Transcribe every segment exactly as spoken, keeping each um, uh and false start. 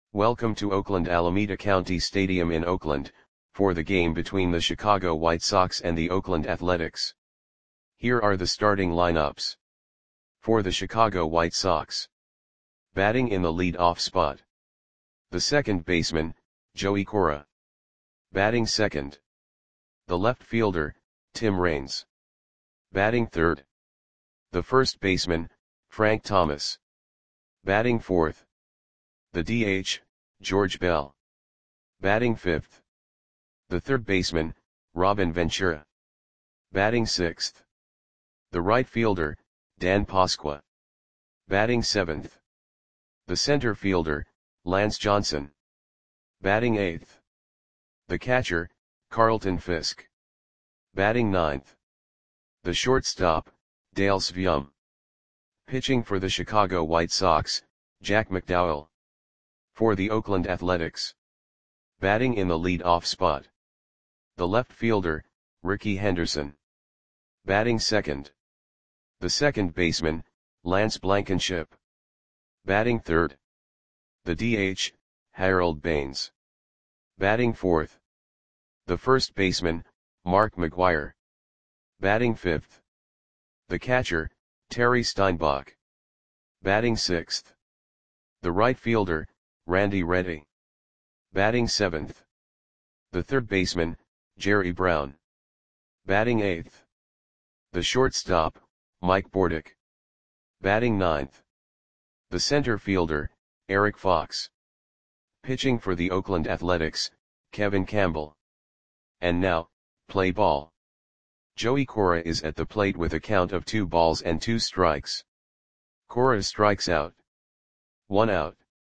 Welcome to Oakland Alameda County Stadium in Oakland, for the game between the Chicago White Sox and the Oakland Athletics. Here are the starting lineups. For the Chicago White Sox. Batting in the lead-off spot. The second baseman, Joey Cora. Batting second. The left fielder, Tim Raines. Batting third. The first baseman, Frank Thomas. Batting fourth. The D H, George Bell. Batting fifth. The third baseman, Robin Ventura. Batting sixth. The right fielder, Dan Pasqua. Batting seventh. The center fielder, Lance Johnson. Batting eighth. The catcher, Carlton Fisk. Batting ninth. The shortstop, Dale Sveum. Pitching for the Chicago White Sox, Jack McDowell. For the Oakland Athletics. Batting in the lead-off spot. The left fielder, Rickey Henderson. Batting second. The second baseman, Lance Blankenship. Batting third. The D H, Harold Baines. Batting fourth. The first baseman, Mark McGwire. Batting fifth. The catcher, Terry Steinbach. Batting sixth. The right fielder, Randy Reddy. Batting seventh. The third baseman, Jerry Brown. Batting eighth. The shortstop, Mike Bordick. Batting ninth. The center fielder, Eric Fox. Pitching for the Oakland Athletics, Kevin Campbell. And now, play ball. Joey Cora is at the plate with a count of two balls and two strikes. Cora strikes out. One out.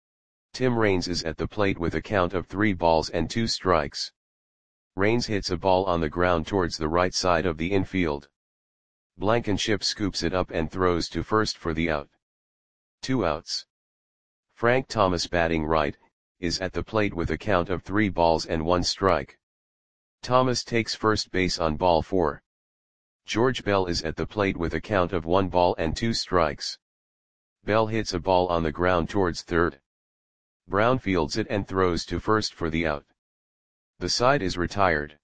Tim Raines is at the plate with a count of three balls and two strikes. Raines hits a ball on the ground towards the right side of the infield. Blankenship scoops it up and throws to first for the out. Two outs. Frank Thomas, batting right, is at the plate with a count of three balls and one strike. Thomas takes first base on ball four. George Bell is at the plate with a count of one ball and two strikes. Bell hits a ball on the ground towards third. Brown fields it and throws to first for the out. The side is retired.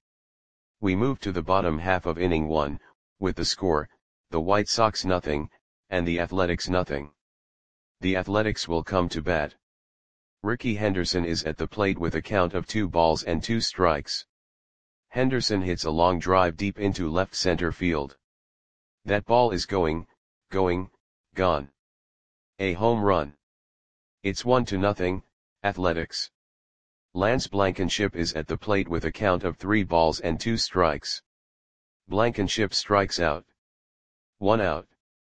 We move to the bottom half of inning one, with the score, the White Sox nothing, and the Athletics nothing. The Athletics will come to bat. Rickey Henderson is at the plate with a count of two balls and two strikes. Henderson hits a long drive deep into left center field. That ball is going, going, gone. A home run. It's one to nothing, Athletics. Lance Blankenship is at the plate with a count of three balls and two strikes. Blankenship strikes out. One out.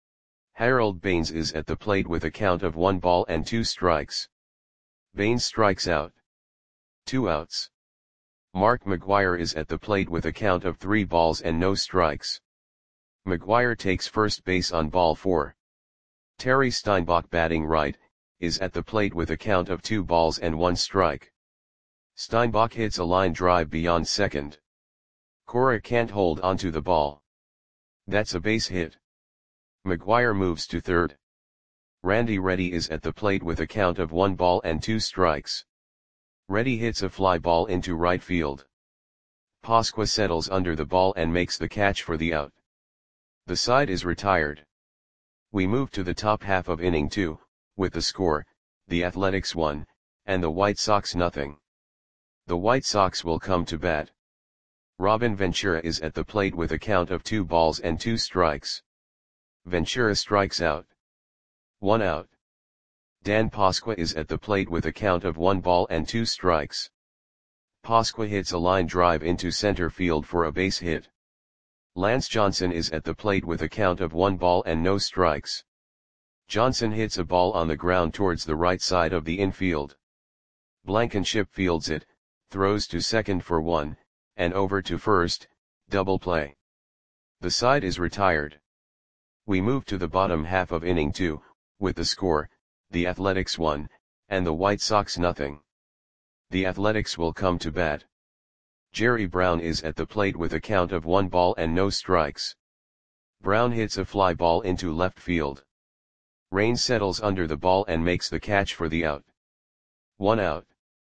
Harold Baines is at the plate with a count of one ball and two strikes. Baines strikes out. Two outs. Mark McGwire is at the plate with a count of three balls and no strikes. McGwire takes first base on ball four. Terry Steinbach, batting right, is at the plate with a count of two balls and one strike. Steinbach hits a line drive beyond second. Cora can't hold onto the ball. That's a base hit. McGwire moves to third. Randy Reddy is at the plate with a count of one ball and two strikes. Reddy hits a fly ball into right field. Pasqua settles under the ball and makes the catch for the out. The side is retired. We move to the top half of inning two, with the score, the Athletics one, and the White Sox nothing. The White Sox will come to bat. Robin Ventura is at the plate with a count of two balls and two strikes. Ventura strikes out. One out. Dan Pasqua is at the plate with a count of one ball and two strikes. Pasqua hits a line drive into center field for a base hit. Lance Johnson is at the plate with a count of one ball and no strikes. Johnson hits a ball on the ground towards the right side of the infield. Blankenship fields it, throws to second for one, and over to first, double play. The side is retired. We move to the bottom half of inning two, with the score, the Athletics one, and the White Sox nothing. The Athletics will come to bat. Jerry Brown is at the plate with a count of one ball and no strikes. Brown hits a fly ball into left field. Raines settles under the ball and makes the catch for the out. One out.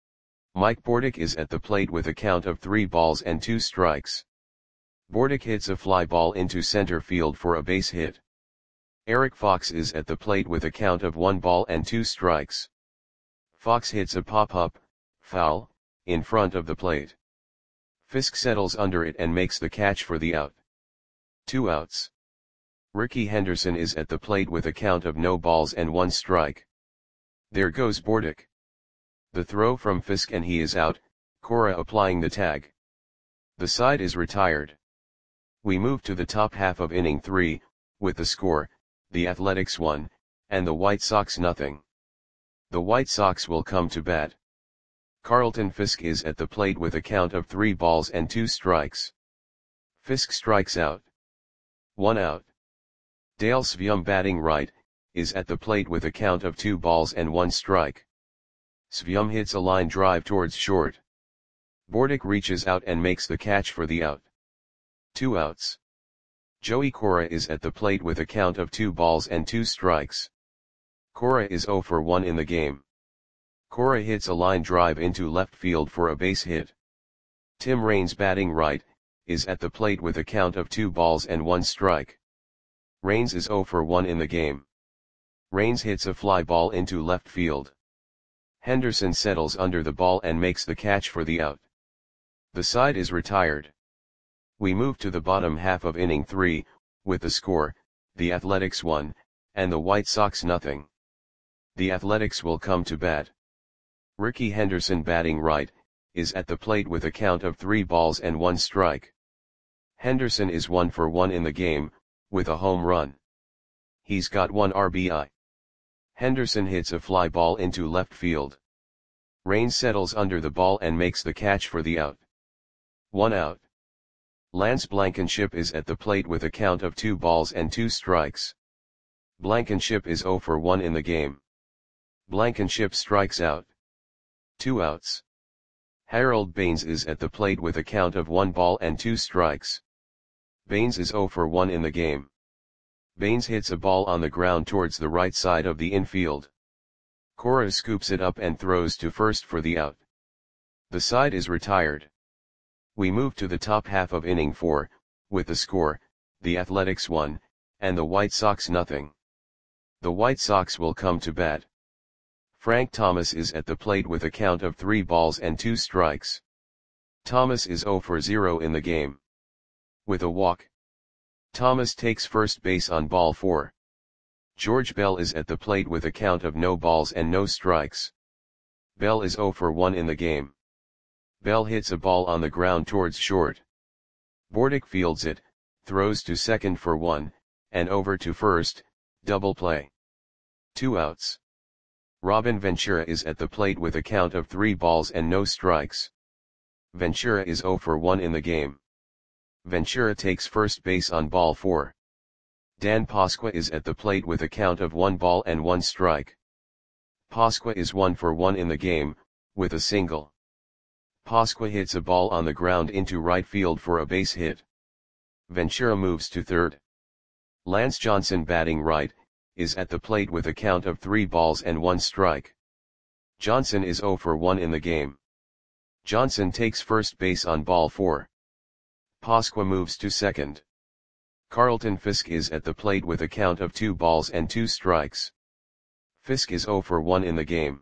Mike Bordick is at the plate with a count of three balls and two strikes. Bordick hits a fly ball into center field for a base hit. Eric Fox is at the plate with a count of one ball and two strikes. Fox hits a pop-up, foul, in front of the plate. Fisk settles under it and makes the catch for the out. Two outs. Rickey Henderson is at the plate with a count of no balls and one strike. There goes Bordick. The throw from Fisk and he is out, Cora applying the tag. The side is retired. We move to the top half of inning three, with the score, the Athletics one, and the White Sox nothing. The White Sox will come to bat. Carlton Fisk is at the plate with a count of three balls and two strikes. Fisk strikes out. One out. Dale Svium batting right, is at the plate with a count of two balls and one strike. Svium hits a line drive towards short. Bordick reaches out and makes the catch for the out. Two outs. Joey Cora is at the plate with a count of two balls and two strikes. Cora is zero for one in the game. Cora hits a line drive into left field for a base hit. Tim Raines batting right, is at the plate with a count of two balls and one strike. Raines is zero for one in the game. Raines hits a fly ball into left field. Henderson settles under the ball and makes the catch for the out. The side is retired. We move to the bottom half of inning three, with the score, the Athletics one, and the White Sox nothing. The Athletics will come to bat. Rickey Henderson batting right, is at the plate with a count of three balls and one strike. Henderson is one for one in the game, with a home run. He's got one R B I. Henderson hits a fly ball into left field. Raines settles under the ball and makes the catch for the out. One out. Lance Blankenship is at the plate with a count of two balls and two strikes. Blankenship is zero for one in the game. Blankenship strikes out. Two outs. Harold Baines is at the plate with a count of one ball and two strikes. Baines is zero for one in the game. Baines hits a ball on the ground towards the right side of the infield. Cora scoops it up and throws to first for the out. The side is retired. We move to the top half of inning four, with the score, the Athletics one, and the White Sox nothing. The White Sox will come to bat. Frank Thomas is at the plate with a count of three balls and two strikes. Thomas is zero for zero in the game. With a walk. Thomas takes first base on ball four. George Bell is at the plate with a count of no balls and no strikes. Bell is zero for one in the game. Bell hits a ball on the ground towards short. Bordick fields it, throws to second for one, and over to first, double play. Two outs. Robin Ventura is at the plate with a count of three balls and no strikes. Ventura is zero for one in the game. Ventura takes first base on ball four. Dan Pasqua is at the plate with a count of one ball and one strike. Pasqua is one for one in the game, with a single. Pasqua hits a ball on the ground into right field for a base hit. Ventura moves to third. Lance Johnson batting right, is at the plate with a count of three balls and one strike. Johnson is zero for one in the game. Johnson takes first base on ball four. Pasqua moves to second. Carlton Fisk is at the plate with a count of two balls and two strikes. Fisk is zero for one in the game.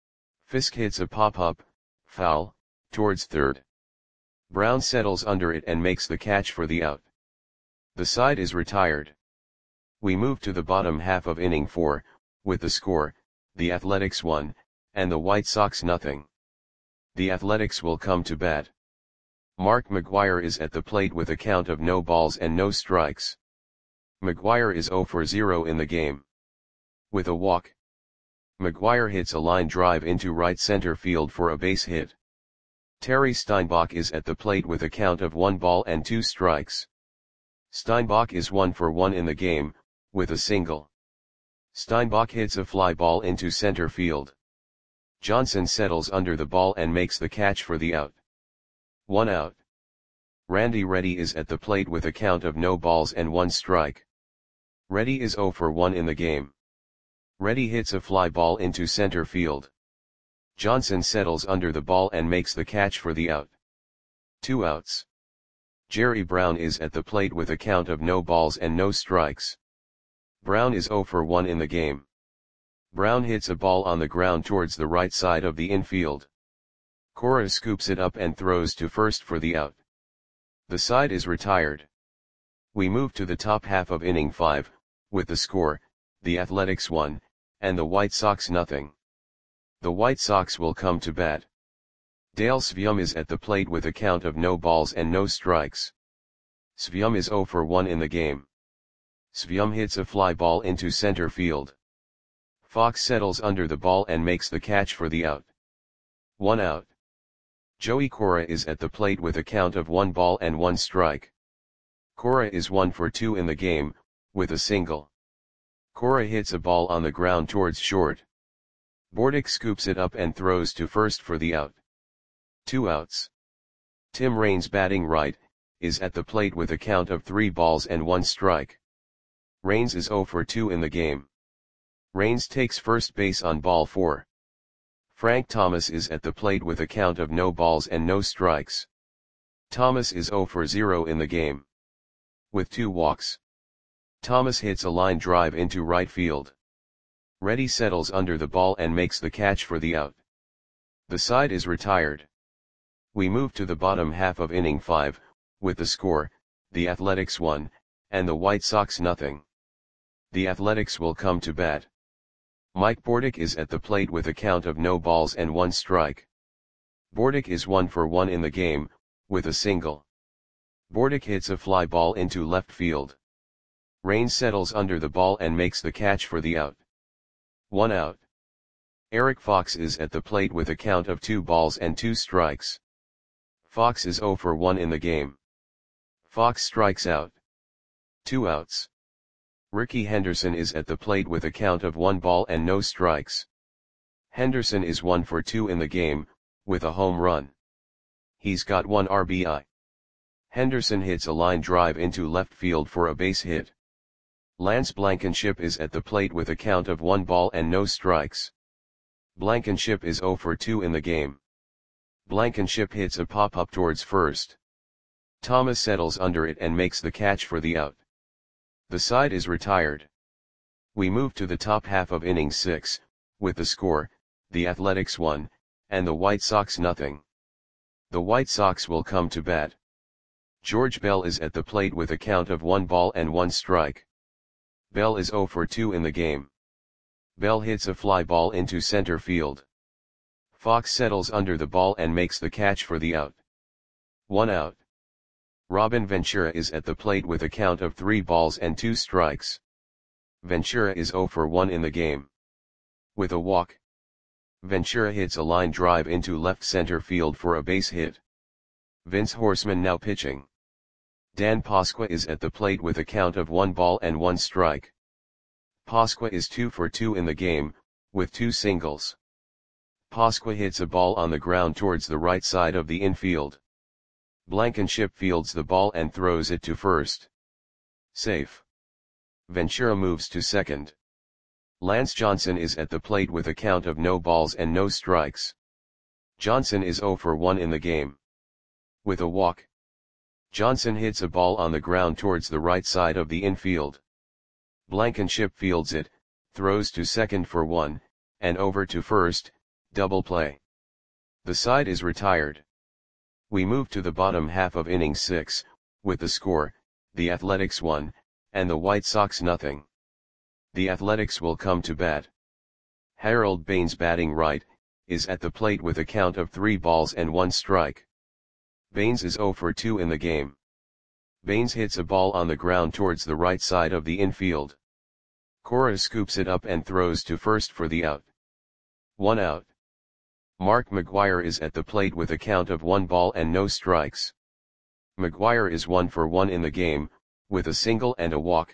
Fisk hits a pop-up, foul, towards third. Brown settles under it and makes the catch for the out. The side is retired. We move to the bottom half of inning four, with the score, the Athletics one, and the White Sox nothing. The Athletics will come to bat. Mark McGwire is at the plate with a count of no balls and no strikes. McGwire is zero for zero in the game. With a walk. McGwire hits a line drive into right center field for a base hit. Terry Steinbach is at the plate with a count of one ball and two strikes. Steinbach is one for one in the game, with a single. Steinbach hits a fly ball into center field. Johnson settles under the ball and makes the catch for the out. One out. Randy Reddy is at the plate with a count of no balls and one strike. Reddy is zero for one in the game. Reddy hits a fly ball into center field. Johnson settles under the ball and makes the catch for the out. Two outs. Jerry Brown is at the plate with a count of no balls and no strikes. Brown is zero for one in the game. Brown hits a ball on the ground towards the right side of the infield. Cora scoops it up and throws to first for the out. The side is retired. We move to the top half of inning five, with the score, the Athletics one, and the White Sox nothing. The White Sox will come to bat. Dale Sveum is at the plate with a count of no balls and no strikes. Sveum is zero for one in the game. Sveum hits a fly ball into center field. Fox settles under the ball and makes the catch for the out. One out. Joey Cora is at the plate with a count of one ball and one strike. Cora is one for two in the game, with a single. Cora hits a ball on the ground towards short. Bordick scoops it up and throws to first for the out. Two outs. Tim Raines, batting right, is at the plate with a count of three balls and one strike. Raines is zero for two in the game. Raines takes first base on ball four. Frank Thomas is at the plate with a count of no balls and no strikes. Thomas is zero for zero in the game. With two walks. Thomas hits a line drive into right field. Reddy settles under the ball and makes the catch for the out. The side is retired. We move to the bottom half of inning five, with the score, the Athletics one, and the White Sox nothing. The Athletics will come to bat. Mike Bordick is at the plate with a count of no balls and one strike. Bordick is one for one in the game, with a single. Bordick hits a fly ball into left field. Raines settles under the ball and makes the catch for the out. One out. Eric Fox is at the plate with a count of two balls and two strikes. Fox is zero for one in the game. Fox strikes out. Two outs. Ricky Henderson is at the plate with a count of one ball and no strikes. Henderson is one for two in the game, with a home run. He's got one R B I. Henderson hits a line drive into left field for a base hit. Lance Blankenship is at the plate with a count of one ball and no strikes. Blankenship is zero for two in the game. Blankenship hits a pop-up towards first. Thomas settles under it and makes the catch for the out. The side is retired. We move to the top half of inning six, with the score, the Athletics one, and the White Sox nothing. The White Sox will come to bat. George Bell is at the plate with a count of one ball and one strike. Bell is zero for two in the game. Bell hits a fly ball into center field. Fox settles under the ball and makes the catch for the out. One out. Robin Ventura is at the plate with a count of three balls and two strikes. Ventura is zero for one in the game. With a walk. Ventura hits a line drive into left center field for a base hit. Vince Horseman now pitching. Dan Pasqua is at the plate with a count of one ball and one strike. Pasqua is two for two in the game, with two singles. Pasqua hits a ball on the ground towards the right side of the infield. Blankenship fields the ball and throws it to first. Safe. Ventura moves to second. Lance Johnson is at the plate with a count of no balls and no strikes. Johnson is zero for one in the game. With a walk. Johnson hits a ball on the ground towards the right side of the infield. Blankenship fields it, throws to second for one, and over to first, double play. The side is retired. We move to the bottom half of inning six, with the score, the Athletics one, and the White Sox nothing. The Athletics will come to bat. Harold Baines, batting right, is at the plate with a count of three balls and one strike. Baines is zero for two in the game. Baines hits a ball on the ground towards the right side of the infield. Cora scoops it up and throws to first for the out. One out. Mark McGwire is at the plate with a count of one ball and no strikes. McGwire is one for one in the game, with a single and a walk.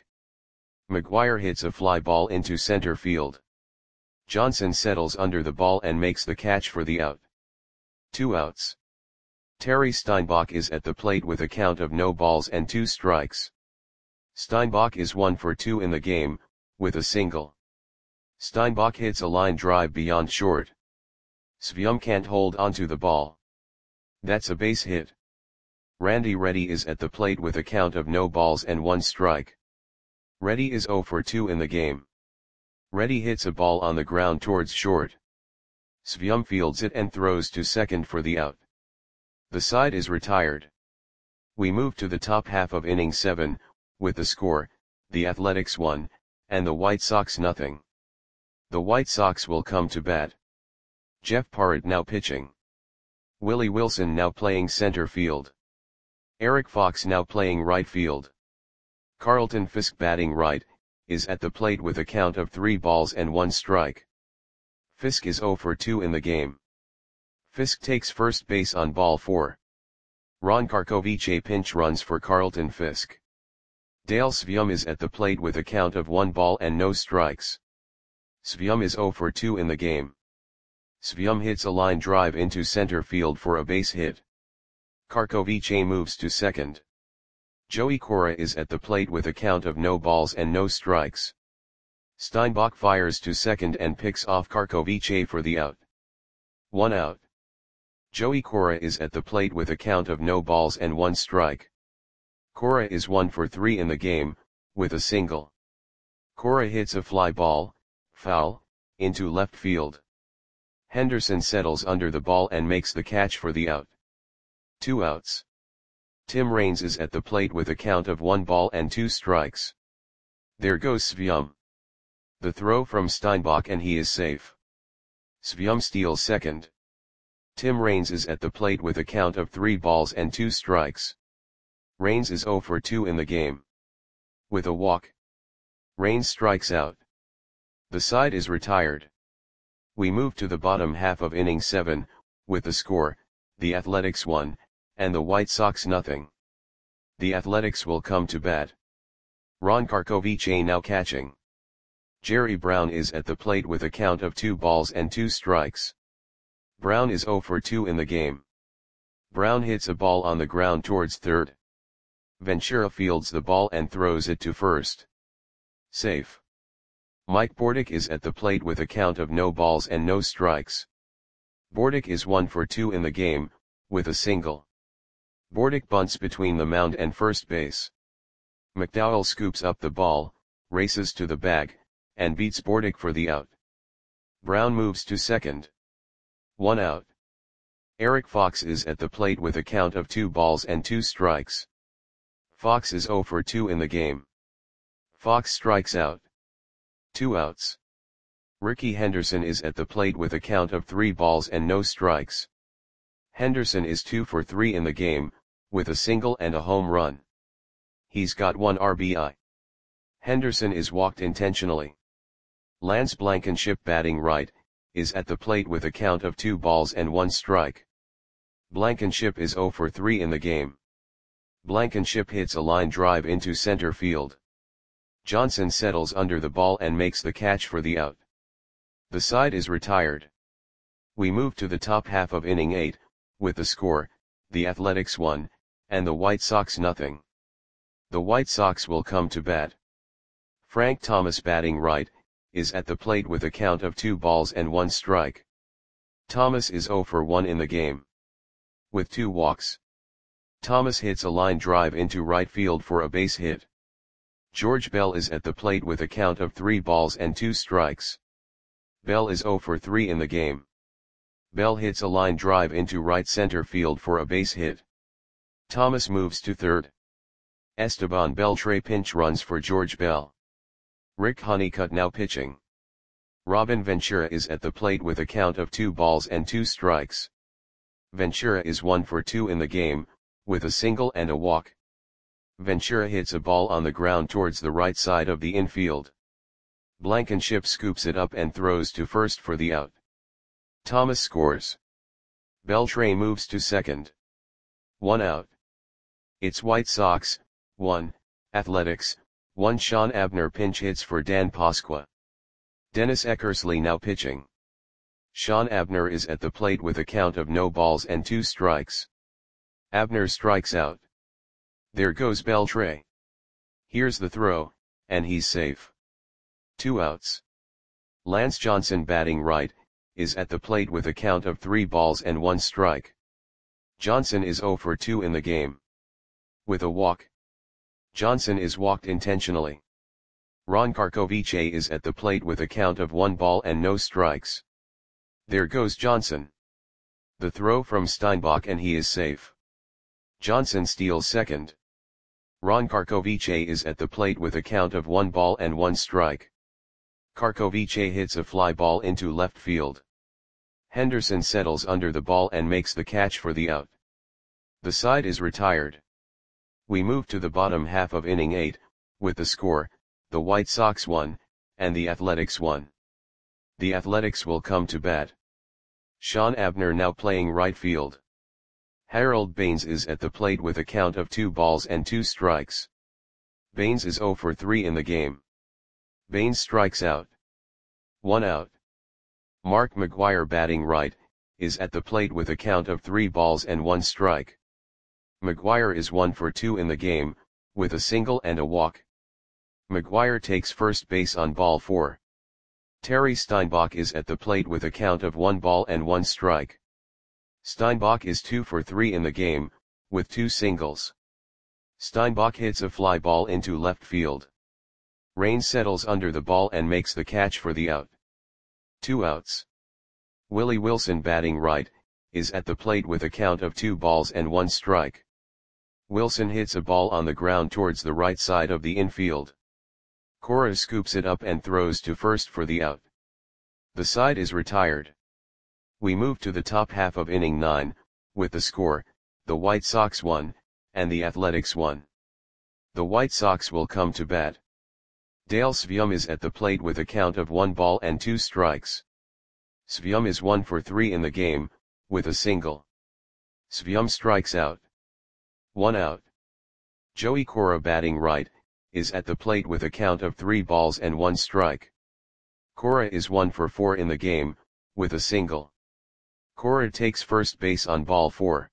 McGwire hits a fly ball into center field. Johnson settles under the ball and makes the catch for the out. Two outs. Terry Steinbach is at the plate with a count of no balls and two strikes. Steinbach is one for two in the game, with a single. Steinbach hits a line drive beyond short. Svyum can't hold onto the ball. That's a base hit. Randy Reddy is at the plate with a count of no balls and one strike. Reddy is zero for two in the game. Reddy hits a ball on the ground towards short. Svyum fields it and throws to second for the out. The side is retired. We move to the top half of inning seven, with the score, the Athletics one, and the White Sox nothing. The White Sox will come to bat. Jeff Parrott now pitching. Willie Wilson now playing center field. Eric Fox now playing right field. Carlton Fisk batting right, is at the plate with a count of three balls and one strike. Fisk is zero for two in the game. Fisk takes first base on ball four. Ron Karkovice pinch runs for Carlton Fisk. Dale Svyum is at the plate with a count of one ball and no strikes. Svyum is zero for two in the game. Svyum hits a line drive into center field for a base hit. Karkovice moves to second. Joey Cora is at the plate with a count of no balls and no strikes. Steinbach fires to second and picks off Karkovice for the out. One out. Joey Cora is at the plate with a count of no balls and one strike. Cora is one for three in the game, with a single. Cora hits a fly ball, foul, into left field. Henderson settles under the ball and makes the catch for the out. Two outs. Tim Raines is at the plate with a count of one ball and two strikes. There goes Svyum. The throw from Steinbach and he is safe. Svyum steals second. Tim Raines is at the plate with a count of three balls and two strikes. Raines is zero for two in the game. With a walk. Raines strikes out. The side is retired. We move to the bottom half of inning seven, with the score, the Athletics one, and the White Sox nothing. The Athletics will come to bat. Ron Karkovice now catching. Jerry Brown is at the plate with a count of two balls and two strikes. Brown is zero for two in the game. Brown hits a ball on the ground towards third. Ventura fields the ball and throws it to first. Safe. Mike Bordick is at the plate with a count of no balls and no strikes. Bordick is one for two in the game, with a single. Bordick bunts between the mound and first base. McDowell scoops up the ball, races to the bag, and beats Bordick for the out. Brown moves to second. One out. Eric Fox is at the plate with a count of two balls and two strikes. Fox is zero for two in the game. Fox strikes out. Two outs. Ricky Henderson is at the plate with a count of three balls and no strikes. Henderson is two for three in the game, with a single and a home run. He's got one R B I. Henderson is walked intentionally. Lance Blankenship batting right, is at the plate with a count of two balls and one strike. Blankenship is zero for three in the game. Blankenship hits a line drive into center field. Johnson settles under the ball and makes the catch for the out. The side is retired. We move to the top half of inning eight, with the score, the Athletics one, and the White Sox nothing. The White Sox will come to bat. Frank Thomas batting right, is at the plate with a count of two balls and one strike. Thomas is zero for one in the game. With two walks. Thomas hits a line drive into right field for a base hit. George Bell is at the plate with a count of three balls and two strikes. Bell is zero for three in the game. Bell hits a line drive into right center field for a base hit. Thomas moves to third. Esteban Beltre pinch runs for George Bell. Rick Honeycutt now pitching. Robin Ventura is at the plate with a count of two balls and two strikes. Ventura is one for two in the game, with a single and a walk. Ventura hits a ball on the ground towards the right side of the infield. Blankenship scoops it up and throws to first for the out. Thomas scores. Beltre moves to second. One out. It's White Sox, one, Athletics, one. Sean Abner pinch hits for Dan Pasqua. Dennis Eckersley now pitching. Sean Abner is at the plate with a count of no balls and two strikes. Abner strikes out. There goes Beltre. Here's the throw, and he's safe. Two outs. Lance Johnson batting right, is at the plate with a count of three balls and one strike. Johnson is zero for two in the game. With a walk. Johnson is walked intentionally. Ron Karkovice is at the plate with a count of one ball and no strikes. There goes Johnson. The throw from Steinbach and he is safe. Johnson steals second. Ron Karkovice is at the plate with a count of one ball and one strike. Karkovice hits a fly ball into left field. Henderson settles under the ball and makes the catch for the out. The side is retired. We move to the bottom half of inning eight, with the score, the White Sox one, and the Athletics one. The Athletics will come to bat. Sean Abner now playing right field. Harold Baines is at the plate with a count of two balls and two strikes. Baines is zero for three in the game. Baines strikes out. One out. Mark McGwire batting right, is at the plate with a count of three balls and one strike. McGwire is one for two in the game, with a single and a walk. McGwire takes first base on ball four. Terry Steinbach is at the plate with a count of one ball and one strike. Steinbach is two for three in the game, with two singles. Steinbach hits a fly ball into left field. Raines settles under the ball and makes the catch for the out. Two outs. Willie Wilson batting right, is at the plate with a count of two balls and one strike. Wilson hits a ball on the ground towards the right side of the infield. Cora scoops it up and throws to first for the out. The side is retired. We move to the top half of inning nine, with the score, the White Sox one, and the Athletics one. The White Sox will come to bat. Dale Sveum is at the plate with a count of one ball and two strikes. Sveum is one for three in the game, with a single. Sveum strikes out. One out. Joey Cora batting right, is at the plate with a count of three balls and one strike. Cora is one for four in the game, with a single. Cora takes first base on ball four.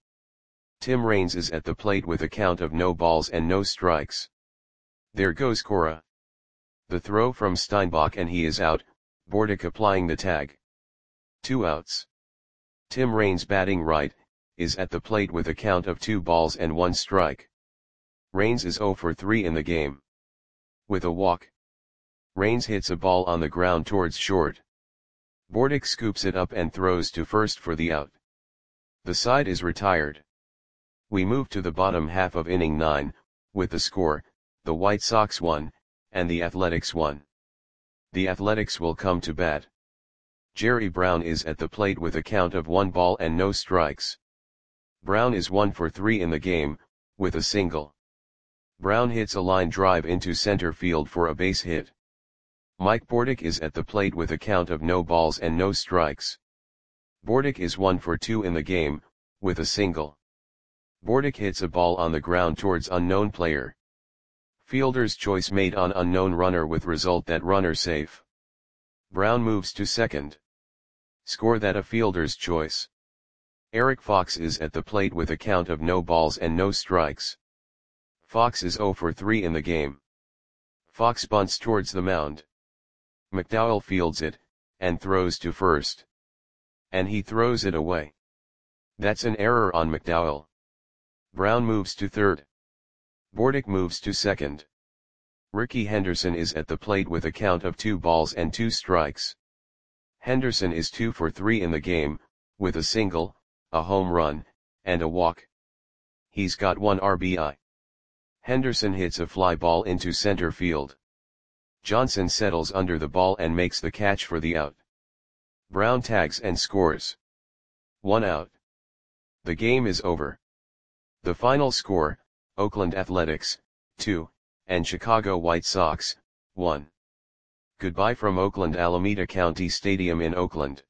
Tim Raines is at the plate with a count of no balls and no strikes. There goes Cora. The throw from Steinbach and he is out, Bordick applying the tag. Two outs. Tim Raines batting right, is at the plate with a count of two balls and one strike. Raines is zero for three in the game. With a walk. Raines hits a ball on the ground towards short. Bordick scoops it up and throws to first for the out. The side is retired. We move to the bottom half of inning nine, with the score, the White Sox one, and the Athletics one. The Athletics will come to bat. Jerry Brown is at the plate with a count of one ball and no strikes. Brown is one for three in the game, with a single. Brown hits a line drive into center field for a base hit. Mike Bordick is at the plate with a count of no balls and no strikes. Bordick is one for two in the game, with a single. Bordick hits a ball on the ground towards unknown player. Fielder's choice made on unknown runner with result that runner safe. Brown moves to second. Score that a fielder's choice. Eric Fox is at the plate with a count of no balls and no strikes. Fox is zero for three in the game. Fox bunts towards the mound. McDowell fields it, and throws to first. And he throws it away. That's an error on McDowell. Brown moves to third. Bordick moves to second. Ricky Henderson is at the plate with a count of two balls and two strikes. Henderson is two for three in the game, with a single, a home run, and a walk. He's got one R B I. Henderson hits a fly ball into center field. Johnson settles under the ball and makes the catch for the out. Brown tags and scores. One out. The game is over. The final score, Oakland Athletics, two, and Chicago White Sox, one. Goodbye from Oakland Alameda County Stadium in Oakland.